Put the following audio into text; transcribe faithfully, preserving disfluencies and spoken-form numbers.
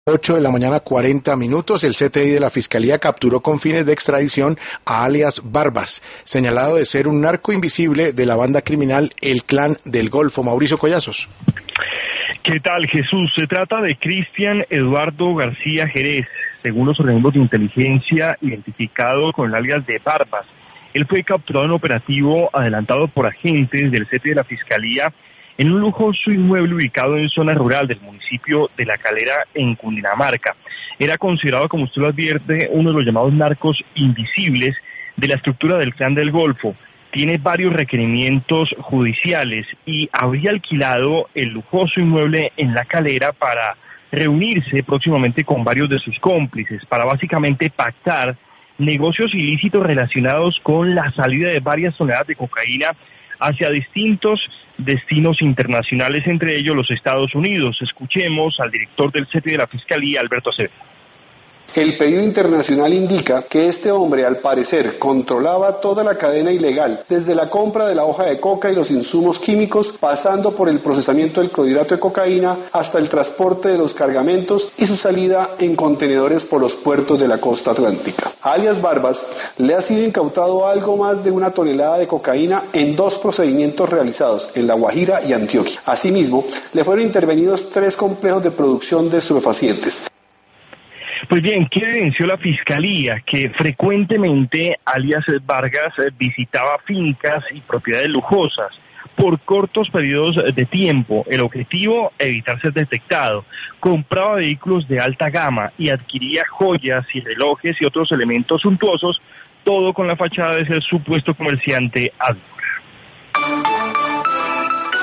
ocho de la mañana, cuarenta minutos, el C T I de la Fiscalía capturó con fines de extradición a alias Barbas, señalado de ser un narco invisible de la banda criminal El Clan del Golfo. Mauricio Collazos. ¿Qué tal, Jesús? Se trata de Cristian Eduardo García Jerez, según los organismos de inteligencia, identificado con el alias de Barbas. Él fue capturado en un operativo adelantado por agentes del C T I de la Fiscalía en un lujoso inmueble ubicado en zona rural del municipio de La Calera, en Cundinamarca. Era considerado, como usted lo advierte, uno de los llamados narcos invisibles de la estructura del Clan del Golfo. Tiene varios requerimientos judiciales y habría alquilado el lujoso inmueble en La Calera para reunirse próximamente con varios de sus cómplices, para básicamente pactar negocios ilícitos relacionados con la salida de varias toneladas de cocaína hacia distintos destinos internacionales, entre ellos los Estados Unidos. Escuchemos al director del C T I de la Fiscalía, Alberto Acevedo. El pedido internacional indica que este hombre, al parecer, controlaba toda la cadena ilegal, desde la compra de la hoja de coca y los insumos químicos, pasando por el procesamiento del clorhidrato de cocaína, hasta el transporte de los cargamentos y su salida en contenedores por los puertos de la costa atlántica. A alias Barbas le ha sido incautado algo más de una tonelada de cocaína en dos procedimientos realizados en La Guajira y Antioquia. Asimismo, le fueron intervenidos tres complejos de producción de estupefacientes. Pues bien, ¿qué evidenció la Fiscalía? Que frecuentemente alias Vargas visitaba fincas y propiedades lujosas por cortos periodos de tiempo. El objetivo, evitar ser detectado. Compraba vehículos de alta gama y adquiría joyas y relojes y otros elementos suntuosos, todo con la fachada de ser supuesto comerciante adulto.